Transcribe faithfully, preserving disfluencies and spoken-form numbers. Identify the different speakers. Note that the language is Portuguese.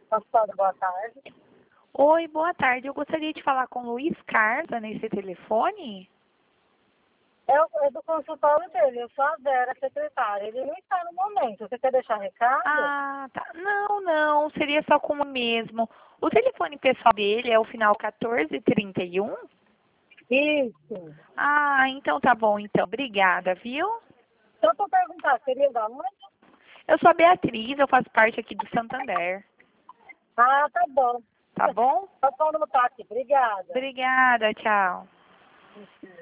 Speaker 1: Passada, boa tarde.
Speaker 2: Oi, boa tarde. Eu gostaria de falar com o Luiz Carlos nesse telefone.
Speaker 1: É, o- é do consultório dele, eu sou a Vera, secretária. Ele não está no momento. Você quer deixar recado?
Speaker 2: Ah, tá. Não, não, seria só com o mesmo. O telefone pessoal dele é o final quatorze trinta e um?
Speaker 1: Isso.
Speaker 2: Ah, então tá bom, então. Obrigada, viu?
Speaker 1: Só para perguntar, seria da onde?
Speaker 2: Eu sou a Beatriz, eu faço parte aqui do Santander.
Speaker 1: Ah, tá bom.
Speaker 2: Tá bom?
Speaker 1: Tá bom no aqui. Obrigada.
Speaker 2: Obrigada, tchau.